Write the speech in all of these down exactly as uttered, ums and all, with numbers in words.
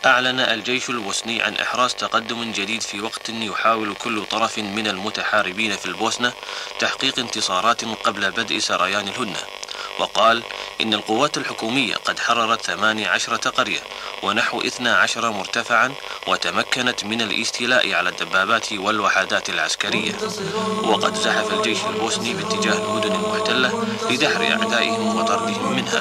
أعلن الجيش البوسني عن إحراز تقدم جديد في وقت يحاول كل طرف من المتحاربين في البوسنة تحقيق انتصارات قبل بدء سريان الهدنة. وقال إن القوات الحكومية قد حررت ثمانية عشرة قرية ونحو اثني عشر مرتفعا، وتمكنت من الاستيلاء على الدبابات والوحدات العسكرية. وقد زحف الجيش البوسني باتجاه المدن المحتلة لدحر أعدائهم وطردهم منها.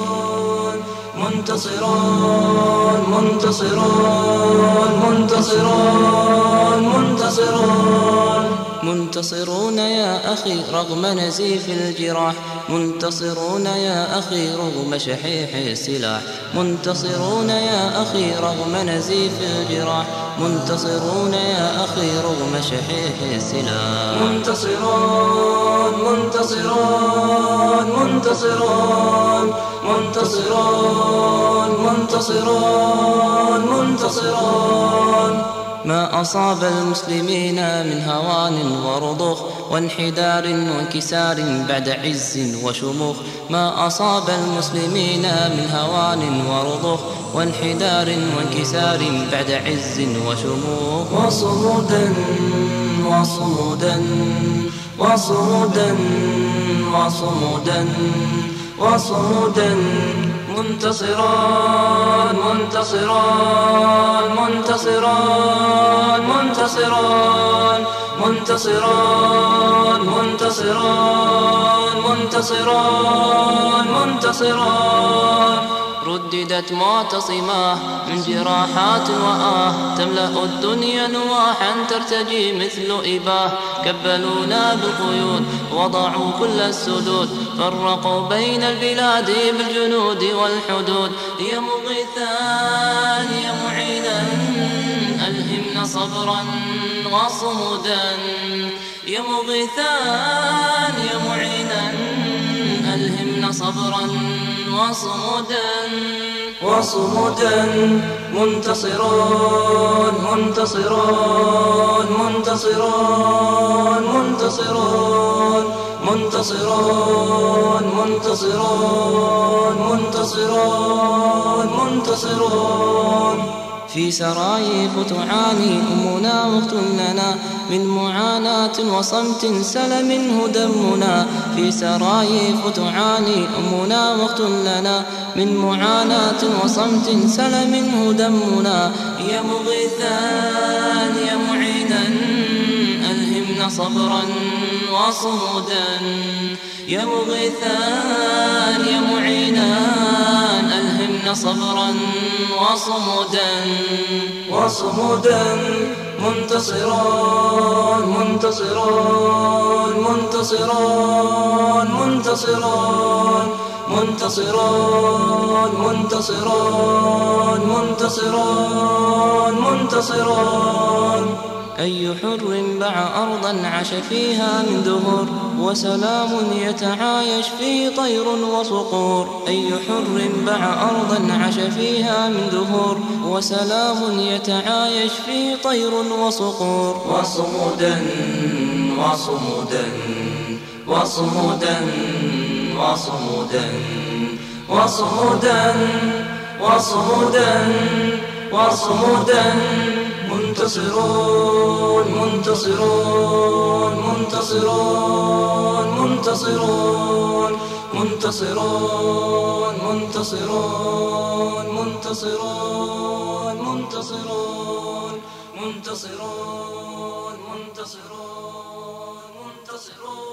منتصرون منتصرون منتصرون منتصرون منتصرون يا أخي رغم نزيف الجراح، منتصرون يا أخي رغم شحيح السلاح، منتصرون يا أخي رغم نزيف الجراح، منتصرون يا أخي رغم شحيح السلاح. منتصرون منتصرون منتصرون منتصرون منتصرون منتصرون ما أصاب المسلمين من هوان ورضخ وانحدار وانكسار بعد عز وشموخ، ما أصاب المسلمين من هوان ورضخ وانحدار وانكسار بعد عز وشموخ. وصمودا وصمودا وصمودا وصمودا وصمودا منتصران منتصران منتصران منتصران منتصران منتصران منتصران منتصران رددت معتصماه من جراحات وآه، تملأ الدنيا نواحا ترتجي مثل إباه، كبلونا بالقيود وضعوا كل السدود، فرقوا بين البلاد بالجنود والحدود. يا مغيثان يا معينا ألهمنا صبرا وصمودا، يا مغيثان يا معينا ألهمنا صبرا وصمودا وصمودا منتصرون منتصرون منتصرون منتصرون منتصرون منتصرون منتصرون منتصرون في سرايف تعاني أمنا وقت لنا من معاناة وصمت سل منه دمنا، في سرايف تعاني أمنا وقت لنا من معاناة وصمت سل منه دمنا. يا مغيثان يا معينا ألهمنا صبرا وصمودا، يا مغيثان يا معينا ألهمنا صبرا وصمودا وصمودا منتصرون منتصرون منتصرون منتصرون منتصرون منتصرون منتصرون منتصرون أي حر باع أرضا عاش فيها من دهر، وسلام يتعايش فيه طير وصقور. أي حر باع أرضا عاش فيها من دهر، وسلام يتعايش فيه طير وصقور. وصمودا وصمودا وصمودا وصمودا وصمودا وصمودا وصمودا منتصرون منتصرون منتصرون منتصرون منتصرون منتصرون منتصرون منتصرون منتصرون منتصرون منتصرون